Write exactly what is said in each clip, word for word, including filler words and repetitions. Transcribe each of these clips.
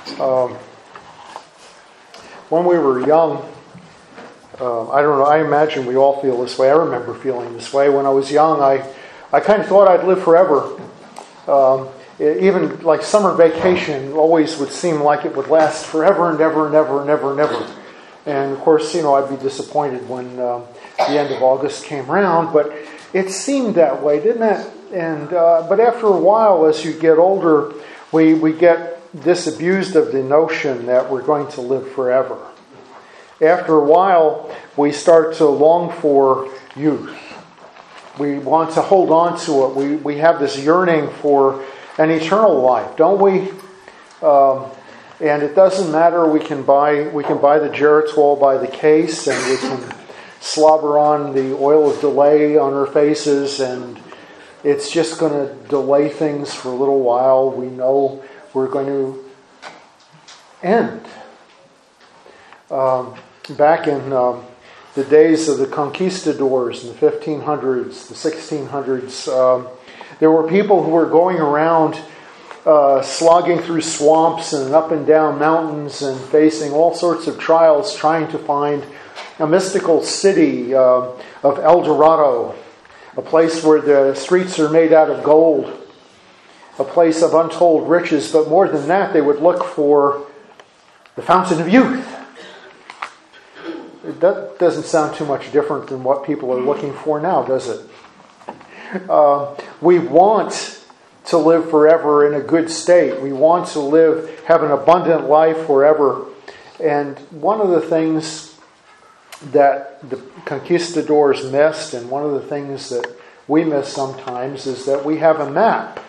Um, when we were young, um, I don't know, I imagine we all feel this way. I remember feeling this way. When I was young, I, I kind of thought I'd live forever. Um, even like summer vacation always would seem like it would last forever and ever and ever and ever and ever. And of course, you know, I'd be disappointed when um, the end of August came around, but it seemed that way, didn't it? And uh, but after a while, as you get older, we we get disabused of the notion that we're going to live forever. After a while, we start to long for youth. We want to hold on to it. We we have this yearning for an eternal life, don't we? Um, and it doesn't matter. We can buy we can buy the Geritol by the case, and we can slobber on the oil of delay on our faces, and it's just going to delay things for a little while. We know we're going to end. Um, back in um, the days of the conquistadors in the fifteen hundreds, the sixteen hundreds, um, there were people who were going around uh, slogging through swamps and up and down mountains and facing all sorts of trials, trying to find a mystical city uh, of El Dorado, a place where the streets are made out of gold, a place of untold riches, but more than that, they would look for the fountain of youth. That doesn't sound too much different than what people are looking for now, does it? Uh, we want to live forever in a good state. We want to live, have an abundant life forever. And one of the things that the conquistadors missed, and one of the things that we miss sometimes, is that we have a map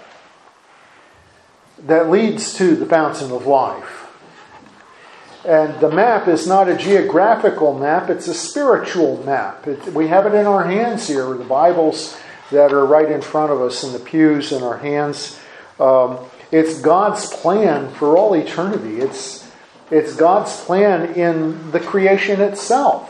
that leads to the fountain of life. And the map is not a geographical map, it's a spiritual map. It, we have it in our hands here, the Bibles that are right in front of us in the pews in our hands. Um, it's God's plan for all eternity. It's, it's God's plan in the creation itself.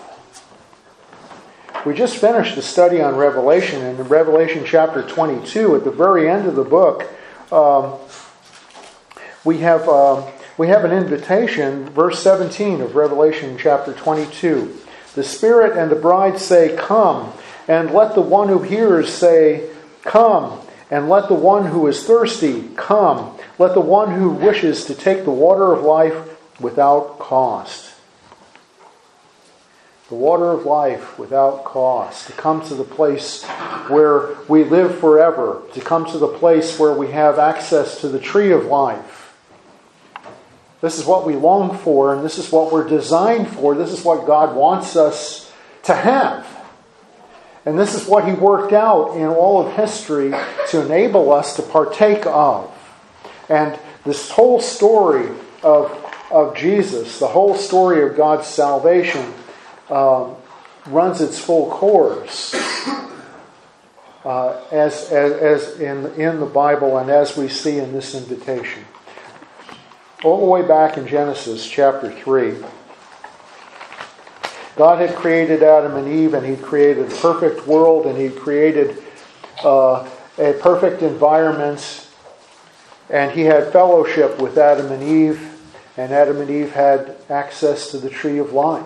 We just finished the study on Revelation, and in Revelation chapter twenty-two, at the very end of the book, um, we have um, we have an invitation, verse seventeen of Revelation chapter twenty-two. The Spirit and the bride say, "Come," and let the one who hears say, "Come," and let the one who is thirsty come. Let the one who wishes to take the water of life without cost. The water of life without cost. To come to the place where we live forever. To come to the place where we have access to the tree of life. This is what we long for, and this is what we're designed for. This is what God wants us to have. And this is what He worked out in all of history to enable us to partake of. And this whole story of, of Jesus, the whole story of God's salvation, Um, runs its full course uh, as, as, as in, in the Bible and as we see in this invitation. All the way back in Genesis chapter three, God had created Adam and Eve, and He'd created a perfect world, and He'd created uh, a perfect environment, and He had fellowship with Adam and Eve, and Adam and Eve had access to the tree of life.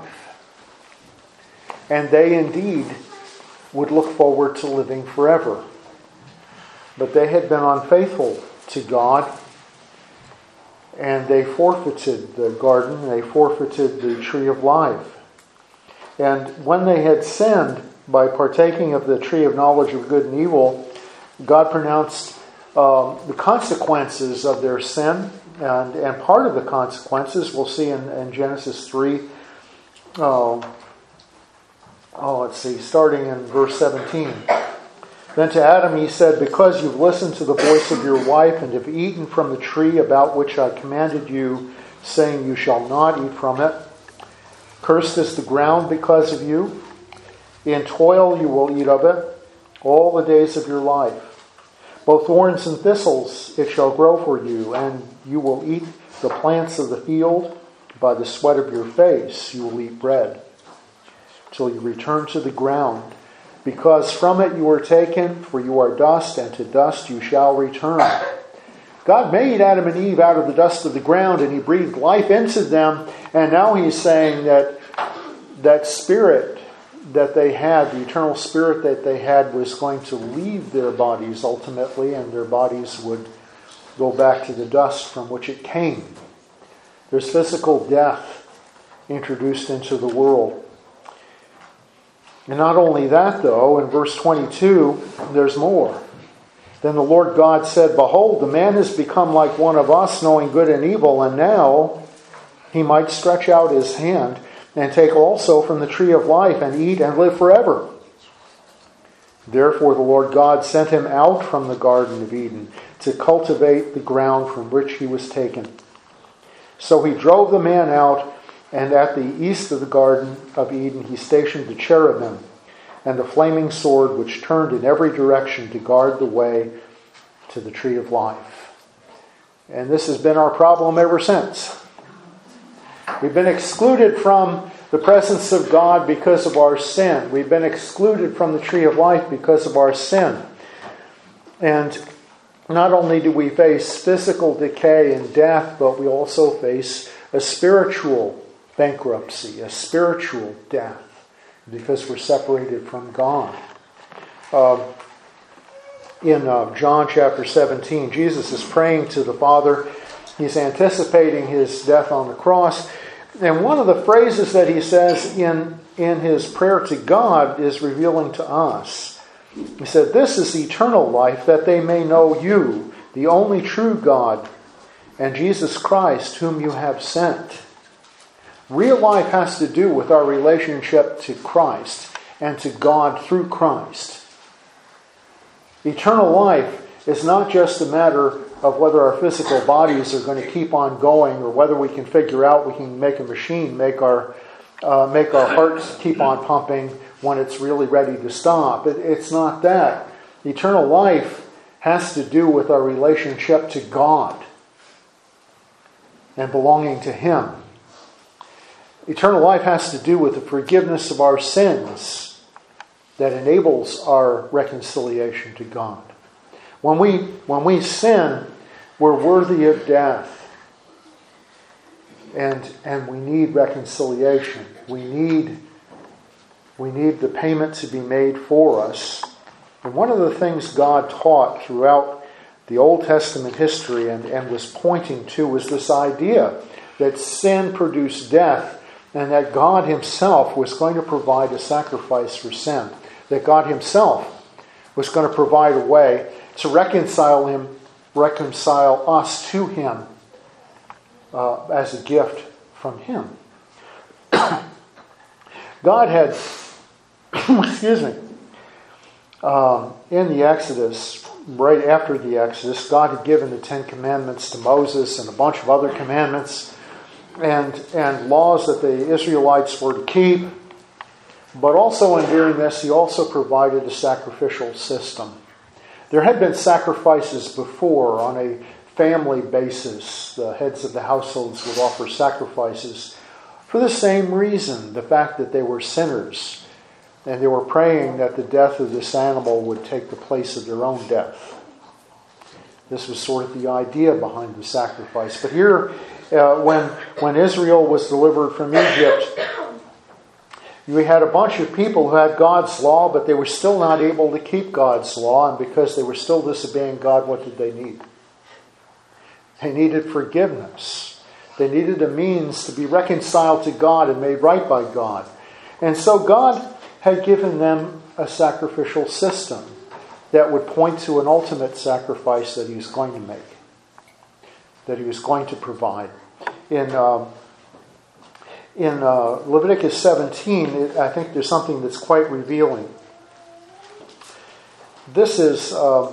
And they indeed would look forward to living forever. But they had been unfaithful to God, and they forfeited the garden, they forfeited the tree of life. And when they had sinned by partaking of the tree of knowledge of good and evil, God pronounced um, the consequences of their sin, and, and part of the consequences we'll see in, in Genesis three. Um, Oh, let's see, starting in verse seventeen. Then to Adam He said, "Because you've listened to the voice of your wife and have eaten from the tree about which I commanded you, saying you shall not eat from it. Cursed is the ground because of you. In toil you will eat of it all the days of your life. Both thorns and thistles it shall grow for you, and you will eat the plants of the field. By the sweat of your face you will eat bread, till you return to the ground, because from it you were taken, for you are dust, and to dust you shall return. God made Adam and Eve out of the dust of the ground, and he breathed life into them. And now he's saying that that spirit that they had, the eternal spirit that they had, was going to leave their bodies ultimately, and their bodies would go back to the dust from which it came. There's physical death introduced into the world. And not only that, though, in verse twenty-two, there's more. Then the Lord God said, "Behold, the man has become like one of us, knowing good and evil, and now he might stretch out his hand and take also from the tree of life and eat and live forever." Therefore the Lord God sent him out from the Garden of Eden to cultivate the ground from which he was taken. So he drove the man out, and at the east of the Garden of Eden he stationed the cherubim and the flaming sword, which turned in every direction to guard the way to the tree of life. And this has been our problem ever since. We've been excluded from the presence of God because of our sin. We've been excluded from the tree of life because of our sin. And not only do we face physical decay and death, but we also face a spiritual bankruptcy, a spiritual death, because we're separated from God. Uh, in uh, John chapter seventeen, Jesus is praying to the Father. He's anticipating his death on the cross. And one of the phrases that he says in, in his prayer to God is revealing to us. He said, "This is eternal life, that they may know you, the only true God, and Jesus Christ, whom you have sent." Real life has to do with our relationship to Christ and to God through Christ. Eternal life is not just a matter of whether our physical bodies are going to keep on going, or whether we can figure out we can make a machine make our uh, make our hearts keep on pumping when it's really ready to stop. It, it's not that. Eternal life has to do with our relationship to God and belonging to Him. Eternal life has to do with the forgiveness of our sins that enables our reconciliation to God. When we when we sin, we're worthy of death. And and we need reconciliation. We need we need the payment to be made for us. And one of the things God taught throughout the Old Testament history and, and was pointing to was this idea that sin produced death, and that God Himself was going to provide a sacrifice for sin. That God Himself was going to provide a way to reconcile him, reconcile us to Him uh, as a gift from Him. God had, excuse me, um, in the Exodus, right after the Exodus, God had given the Ten Commandments to Moses and a bunch of other commandments and and laws that the Israelites were to keep. But also in doing this, He also provided a sacrificial system. There had been sacrifices before on a family basis. The heads of the households would offer sacrifices for the same reason, the fact that they were sinners. And they were praying that the death of this animal would take the place of their own death. This was sort of the idea behind the sacrifice. But here, uh, when, when Israel was delivered from Egypt, you had a bunch of people who had God's law, but they were still not able to keep God's law. And because they were still disobeying God, what did they need? They needed forgiveness. They needed a means to be reconciled to God and made right by God. And so God had given them a sacrificial system that would point to an ultimate sacrifice that He was going to make, that He was going to provide. In um, in uh, Leviticus seventeen, it, I think there's something that's quite revealing. This is, uh,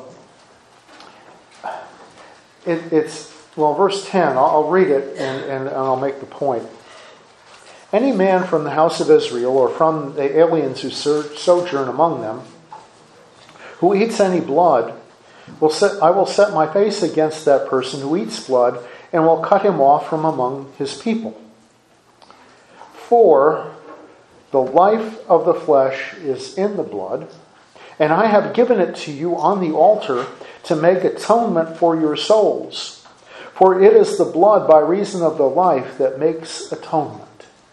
it, it's, well, verse ten, I'll, I'll read it and, and, and I'll make the point. "Any man from the house of Israel, or from the aliens who sojourn among them, who eats any blood, will set, I will set my face against that person who eats blood, and will cut him off from among his people. For the life of the flesh is in the blood, and I have given it to you on the altar to make atonement for your souls. For it is the blood by reason of the life that makes atonement.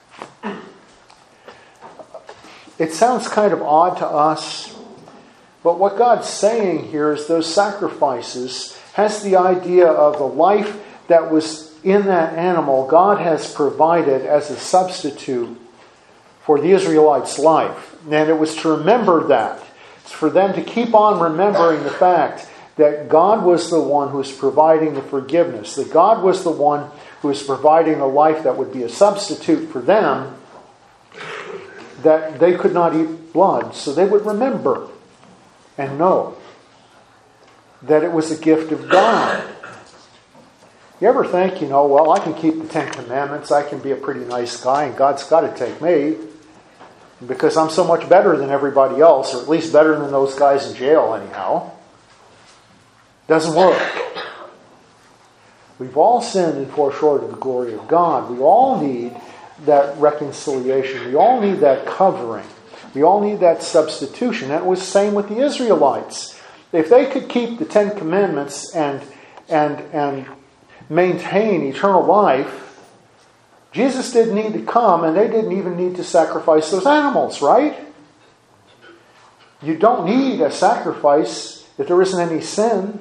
It sounds kind of odd to us, but what God's saying here is those sacrifices has the idea of the life that was in that animal God has provided as a substitute for the Israelites' life. And it was to remember that. It's for them to keep on remembering the fact that God was the one who was providing the forgiveness, that God was the one who was providing a life that would be a substitute for them, that they could not eat blood. So they would remember and know that it was a gift of God. You ever think, you know, well, I can keep the Ten Commandments, I can be a pretty nice guy, and God's got to take me because I'm so much better than everybody else, or at least better than those guys in jail anyhow. Doesn't work. We've all sinned and fall short of the glory of God. We all need that reconciliation. We all need that covering. We all need that substitution. And it was the same with the Israelites. If they could keep the Ten Commandments and and and maintain eternal life, Jesus didn't need to come, and they didn't even need to sacrifice those animals, right? You don't need a sacrifice if there isn't any sin.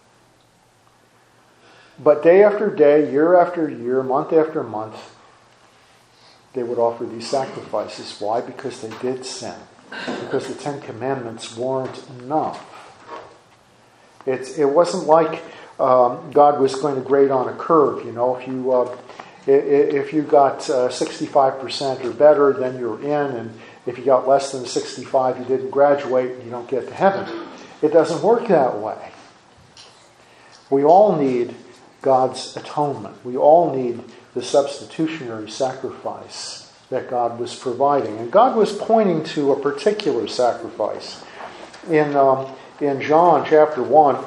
But day after day, year after year, month after month, they would offer these sacrifices. Why? Because they did sin. Because the Ten Commandments weren't enough. It's, it wasn't like um, God was going to grade on a curve. You know, if you uh, if you got uh, sixty-five percent or better, then you're in. And if you got less than sixty-five, you didn't graduate and you don't get to heaven. It doesn't work that way. We all need God's atonement. We all need the substitutionary sacrifice that God was providing. And God was pointing to a particular sacrifice. In, um, in John chapter one,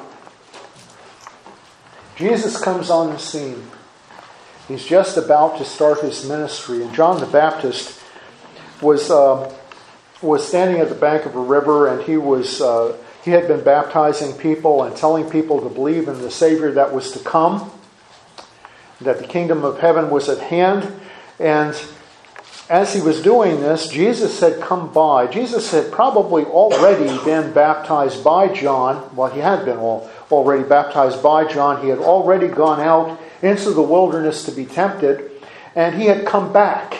Jesus comes on the scene. He's just about to start his ministry. And John the Baptist was, uh, was standing at the bank of a river, and he was... Uh, He had been baptizing people and telling people to believe in the Savior that was to come, that the kingdom of heaven was at hand. And as he was doing this, Jesus had come by. Jesus had probably already been baptized by John. Well, he had been all, already baptized by John. He had already gone out into the wilderness to be tempted, and he had come back.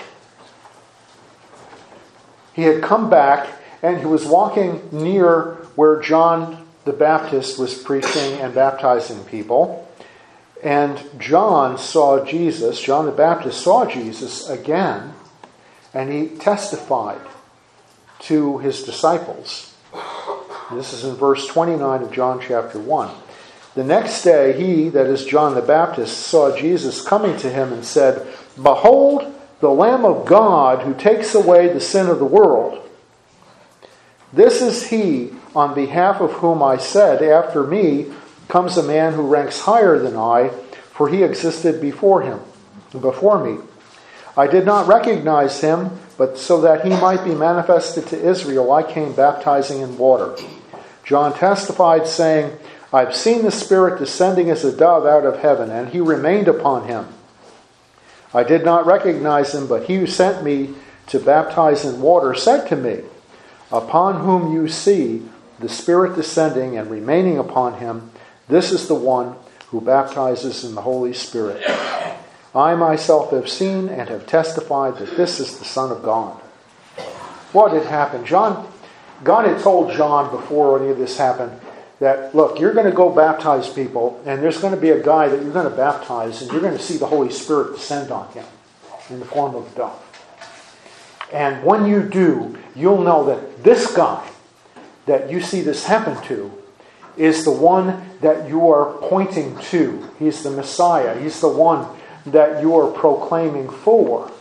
He had come back, and he was walking near where John the Baptist was preaching and baptizing people. And John saw Jesus, John the Baptist saw Jesus again, and he testified to his disciples. This is in verse twenty-nine of John chapter one. The next day he, that is John the Baptist, saw Jesus coming to him and said, "Behold, the Lamb of God who takes away the sin of the world. This is he on behalf of whom I said, after me comes a man who ranks higher than I, for he existed before him, before me. I did not recognize him, but so that he might be manifested to Israel, I came baptizing in water." John testified, saying, "I've seen the Spirit descending as a dove out of heaven, and he remained upon him. I did not recognize him, but he who sent me to baptize in water said to me, Upon whom you see the Spirit descending and remaining upon him, this is the one who baptizes in the Holy Spirit. I myself have seen and have testified that this is the Son of God." What had happened? John, God had told John before any of this happened that, look, you're going to go baptize people, and there's going to be a guy that you're going to baptize, and you're going to see the Holy Spirit descend on him in the form of a dove. And when you do, you'll know that this guy that you see this happen to is the one that you are pointing to. He's the Messiah. He's the one that you are proclaiming for.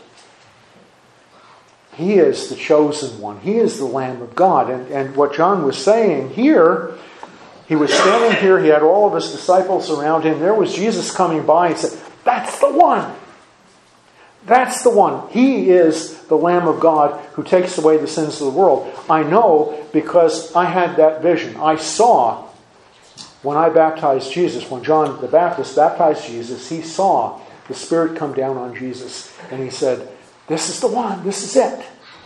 He is the chosen one. He is the Lamb of God. And, and what John was saying here, he was standing here, he had all of his disciples around him. There was Jesus coming by and said, "That's the one. That's the one. He is the Lamb of God who takes away the sins of the world." I know because I had that vision. I saw When I baptized Jesus, when John the Baptist baptized Jesus, he saw the Spirit come down on Jesus. And he said, this is the one, this is it.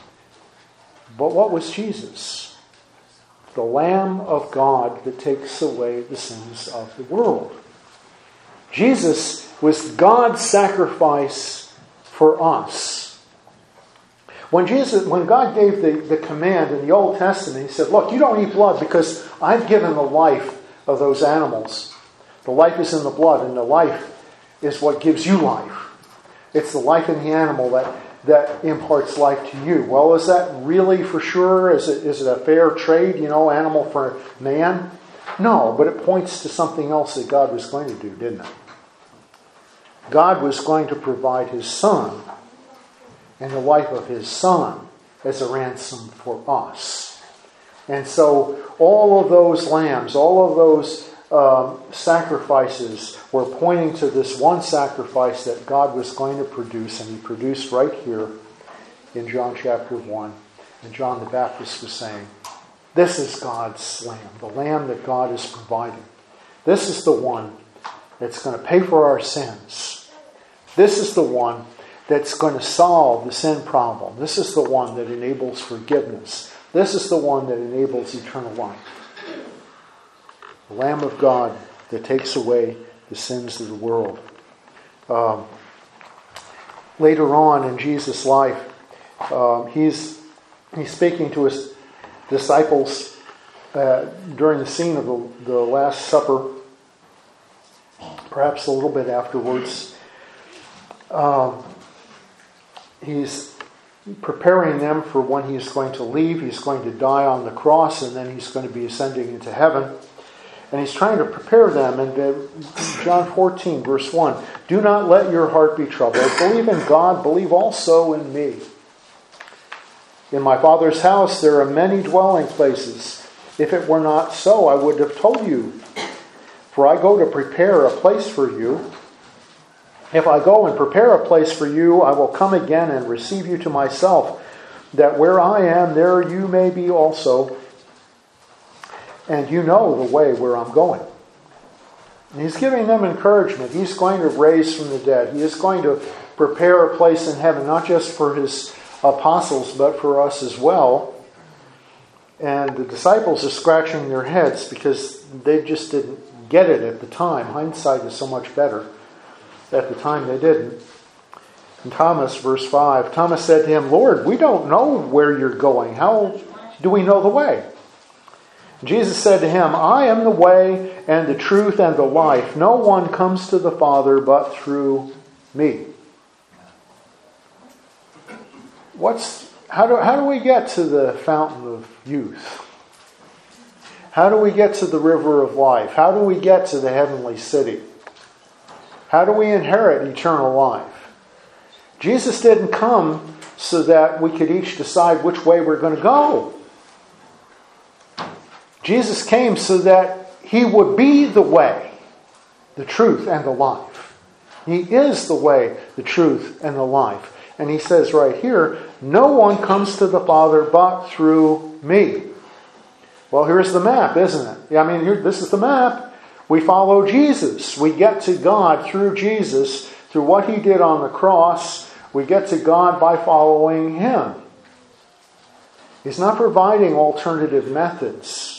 But what was Jesus? The Lamb of God that takes away the sins of the world. Jesus was God's sacrifice for us. When Jesus, when God gave the, the command in the Old Testament, he said, look, you don't eat blood because I've given the life of those animals. The life is in the blood, and the life is what gives you life. It's the life in the animal that, that imparts life to you. Well, is that really for sure? Is it, is it a fair trade, you know, animal for man? No, but it points to something else that God was going to do, didn't it? God was going to provide His Son and the life of His Son as a ransom for us. And so all of those lambs, all of those um, sacrifices were pointing to this one sacrifice that God was going to produce, and He produced right here in John chapter one. And John the Baptist was saying, this is God's lamb, the lamb that God is providing. This is the one that's going to pay for our sins. This is the one that's going to solve the sin problem. This is the one that enables forgiveness. This is the one that enables eternal life. The Lamb of God that takes away the sins of the world. Um, later on in Jesus' life, um, he's he's speaking to his disciples uh, during the scene of the, the Last Supper, perhaps a little bit afterwards. Um, he's preparing them for when he's going to leave. He's going to die on the cross, and then he's going to be ascending into heaven. And he's trying to prepare them. And John fourteen, verse one, do not let your heart be troubled. Believe in God, believe also in me. In my Father's house there are many dwelling places. If it were not so, I would have told you. For I go to prepare a place for you. If I go and prepare a place for you, I will come again and receive you to myself, that where I am, there you may be also. And you know the way where I'm going. And he's giving them encouragement. He's going to raise from the dead. He is going to prepare a place in heaven, not just for his apostles, but for us as well. And the disciples are scratching their heads because they just didn't get it at the time. Hindsight is so much better. At the time they didn't. And Thomas, verse five, Thomas said to him, Lord, we don't know where you're going. How do we know the way? Jesus said to him, I am the way and the truth and the life. No one comes to the Father but through me. What's how do how do we get to the fountain of youth? How do we get to the river of life? How do we get to the heavenly city? How do we inherit eternal life? Jesus didn't come so that we could each decide which way we're going to go. Jesus came so that He would be the way, the truth, and the life. He is the way, the truth, and the life. And He says right here, no one comes to the Father but through me. Well, here's the map, isn't it? I mean, here, this is the map. We follow Jesus. We get to God through Jesus, through what He did on the cross. We get to God by following Him. He's not providing alternative methods.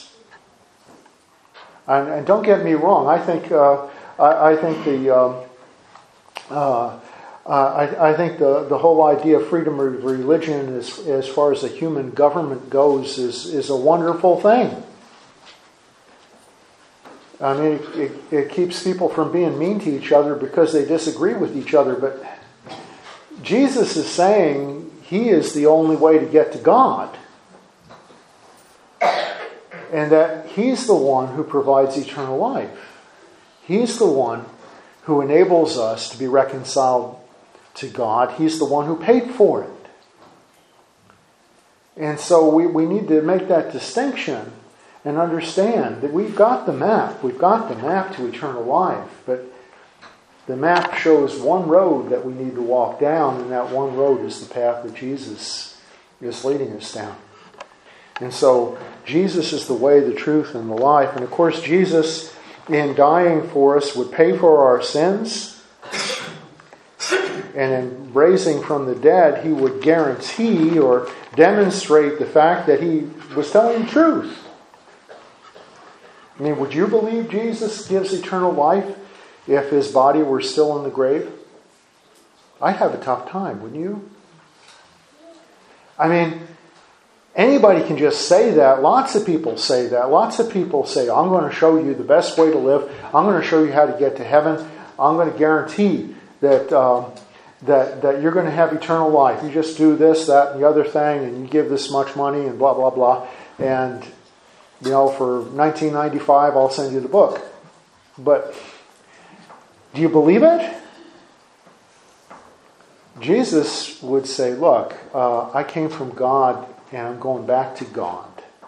And, and don't get me wrong. I think uh, I, I think the um, uh, uh, I, I think the, the whole idea of freedom of religion, as as far as the human government goes, is is a wonderful thing. I mean, it, it, it keeps people from being mean to each other because they disagree with each other. But Jesus is saying He is the only way to get to God. And that He's the one who provides eternal life. He's the one who enables us to be reconciled to God. He's the one who paid for it. And so we, we need to make that distinction and understand that we've got the map. We've got the map to eternal life. But the map shows one road that we need to walk down, and that one road is the path that Jesus is leading us down. And so Jesus is the way, the truth, and the life. And of course, Jesus in dying for us, would pay for our sins, and in raising from the dead, he would guarantee or demonstrate the fact that he was telling the truth. I mean, would you believe Jesus gives eternal life if his body were still in the grave? I'd have a tough time, wouldn't you? I mean, anybody can just say that. Lots of people say that. Lots of people say, I'm going to show you the best way to live. I'm going to show you how to get to heaven. I'm going to guarantee that um, that that you're going to have eternal life. You just do this, that, and the other thing, and you give this much money, and blah, blah, blah. And, you know, for nineteen ninety-five, I'll send you the book. But do you believe it? Jesus would say, look, uh, I came from God, and I'm going back to God.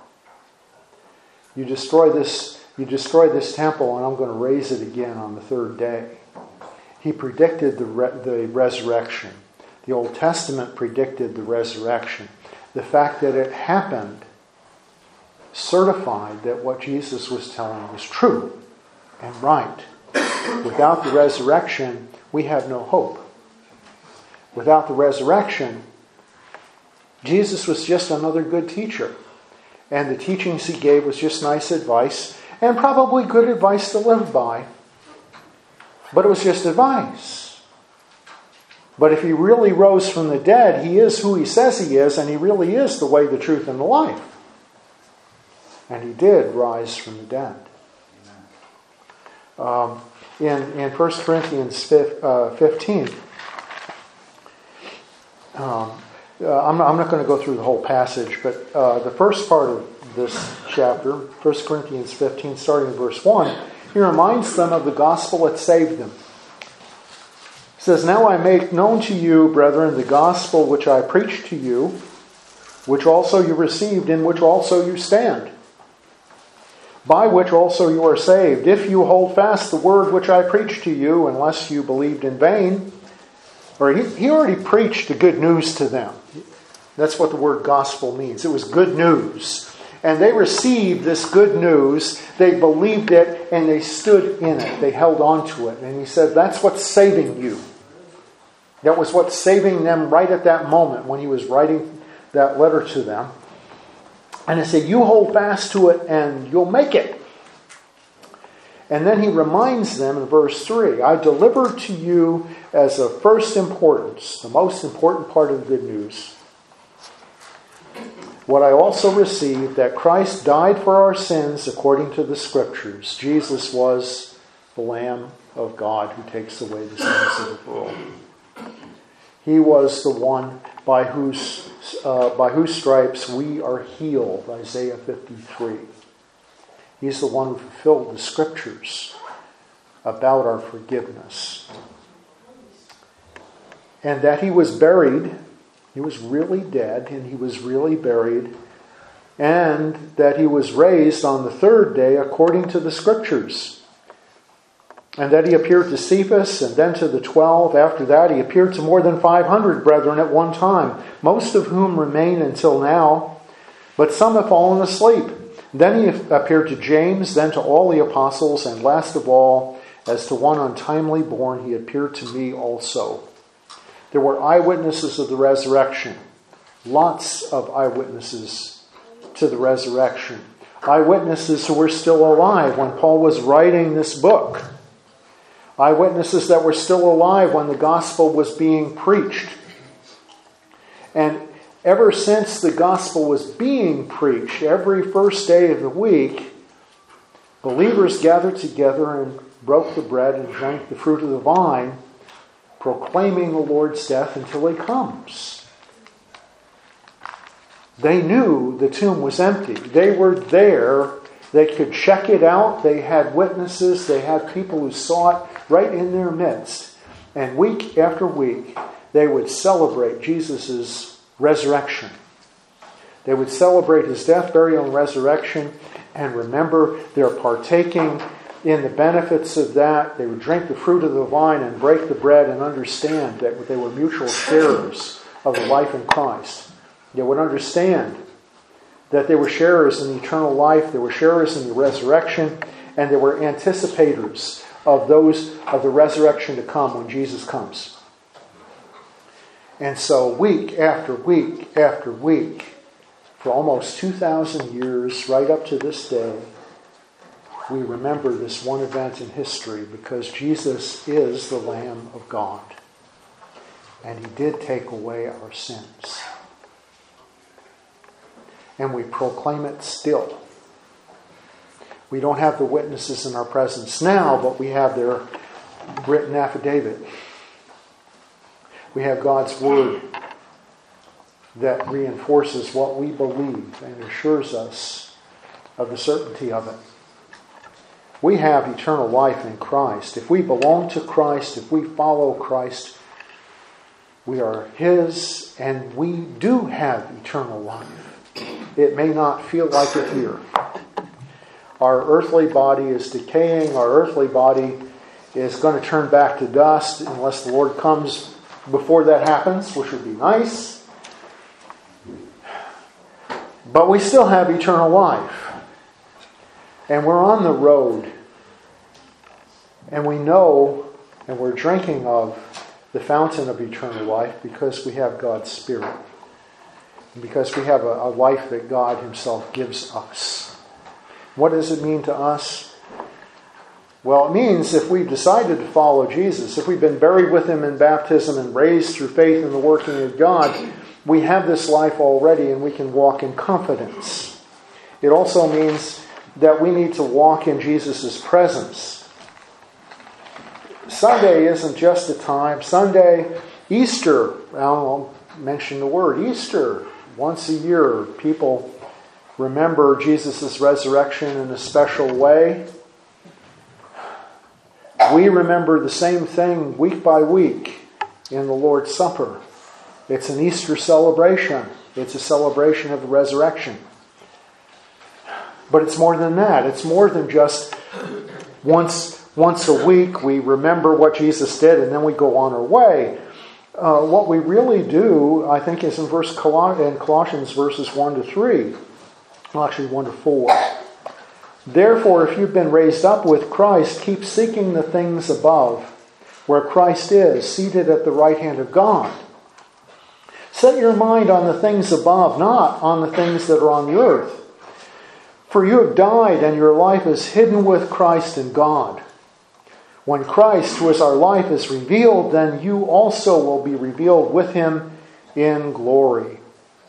You destroy this, you destroy this temple, and I'm going to raise it again on the third day. He predicted the re- the resurrection. The Old Testament predicted the resurrection. The fact that it happened certified that what Jesus was telling was true and right. Without the resurrection, we have no hope. Without the resurrection, Jesus was just another good teacher. And the teachings he gave was just nice advice, and probably good advice to live by. But it was just advice. But if he really rose from the dead, he is who he says he is, and he really is the way, the truth, and the life. And he did rise from the dead. Um, in, in First Corinthians fifteen, um, uh, I'm, not, I'm not going to go through the whole passage, but uh, the first part of this chapter, First Corinthians fifteen, starting in verse one, he reminds them of the gospel that saved them. He says, now I make known to you, brethren, the gospel which I preached to you, which also you received, in which also you stand, by which also you are saved, if you hold fast the word which I preached to you, unless you believed in vain. Or he, he already preached the good news to them. That's what the word gospel means. It was good news. And they received this good news, they believed it, and they stood in it. They held on to it. And he said, that's what's saving you. That was what's saving them right at that moment when he was writing that letter to them. And he said, you hold fast to it and you'll make it. And then he reminds them in verse three, I delivered to you as of first importance, the most important part of the good news, what I also received, that Christ died for our sins according to the Scriptures. Jesus was the Lamb of God who takes away the sins of the world. He was the one by whose uh, by whose stripes we are healed, Isaiah fifty-three. He's the one who fulfilled the Scriptures about our forgiveness. And that he was buried. He was really dead, and he was really buried. And that he was raised on the third day according to the Scriptures. And that he appeared to Cephas, and then to the twelve. After that, he appeared to more than five hundred brethren at one time, most of whom remain until now. But some have fallen asleep. Then he appeared to James, then to all the apostles, and last of all, as to one untimely born, he appeared to me also. There were eyewitnesses of the resurrection. Lots of eyewitnesses to the resurrection. Eyewitnesses who were still alive when Paul was writing this book. Eyewitnesses that were still alive when the gospel was being preached. And ever since the gospel was being preached, every first day of the week, believers gathered together and broke the bread and drank the fruit of the vine, proclaiming the Lord's death until he comes. They knew the tomb was empty. They were there. They could check it out. They had witnesses. They had people who saw it right in their midst. And week after week, they would celebrate Jesus' resurrection. They would celebrate his death, burial, and resurrection, and remember their partaking in the benefits of that. They would drink the fruit of the vine and break the bread and understand that they were mutual sharers of the life in Christ. They would understand that they were sharers in eternal life, they were sharers in the resurrection, and they were anticipators of those of the resurrection to come when Jesus comes. And so week after week after week, for almost two thousand years, right up to this day, we remember this one event in history because Jesus is the Lamb of God. And He did take away our sins. And we proclaim it still. We don't have the witnesses in our presence now, but we have their written affidavit. We have God's Word that reinforces what we believe and assures us of the certainty of it. We have eternal life in Christ. If we belong to Christ, if we follow Christ, we are His, and we do have eternal life. It may not feel like it here. Our earthly body is decaying. Our earthly body is going to turn back to dust unless the Lord comes before that happens, which would be nice. But we still have eternal life. And we're on the road. And we know, and we're drinking of the fountain of eternal life because we have God's Spirit. And because we have a, a life that God Himself gives us. What does it mean to us? Well, it means if we've decided to follow Jesus, if we've been buried with Him in baptism and raised through faith in the working of God, we have this life already and we can walk in confidence. It also means that we need to walk in Jesus' presence. Sunday isn't just a time. Sunday, Easter, I'll mention the word Easter. Once a year, people remember Jesus' resurrection in a special way. We remember the same thing week by week in the Lord's Supper. It's an Easter celebration. It's a celebration of the resurrection. But it's more than that. It's more than just once, once a week we remember what Jesus did and then we go on our way. Uh, what we really do, I think, is in verse in Colossians verses one to three. Well, actually one to four. Therefore, if you've been raised up with Christ, keep seeking the things above, where Christ is, seated at the right hand of God. Set your mind on the things above, not on the things that are on the earth. For you have died, and your life is hidden with Christ in God. When Christ, who is our life, is revealed, then you also will be revealed with Him in glory.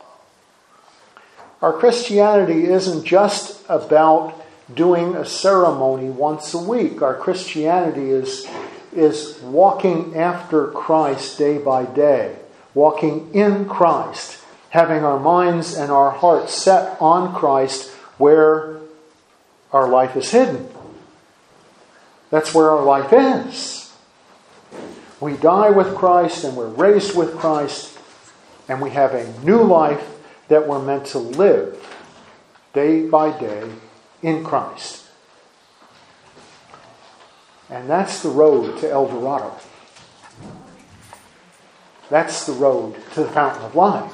Our Christianity isn't just about doing a ceremony once a week. Our Christianity is, is walking after Christ day by day. Walking in Christ. Having our minds and our hearts set on Christ where our life is hidden. That's where our life is. We die with Christ and we're raised with Christ. And we have a new life that we're meant to live day by day in Christ. And that's the road to El Dorado. That's the road to the fountain of life.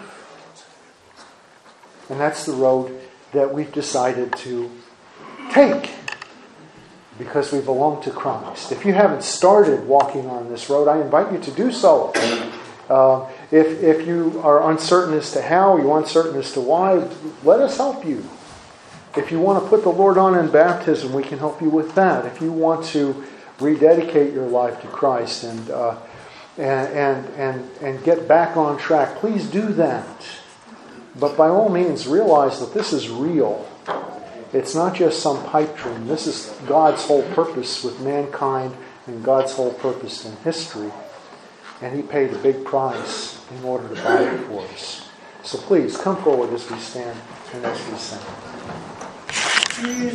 And that's the road that we've decided to take because we belong to Christ. If you haven't started walking on this road, I invite you to do so. Uh, if, if you are uncertain as to how, you're uncertain as to why, let us help you. If you want to put the Lord on in baptism, we can help you with that. If you want to rededicate your life to Christ and uh, and, and and and get back on track, please do that. But by all means, realize that this is real. It's not just some pipe dream. This is God's whole purpose with mankind and God's whole purpose in history. And He paid a big price in order to buy it for us. So please, come forward as we stand and as we sing.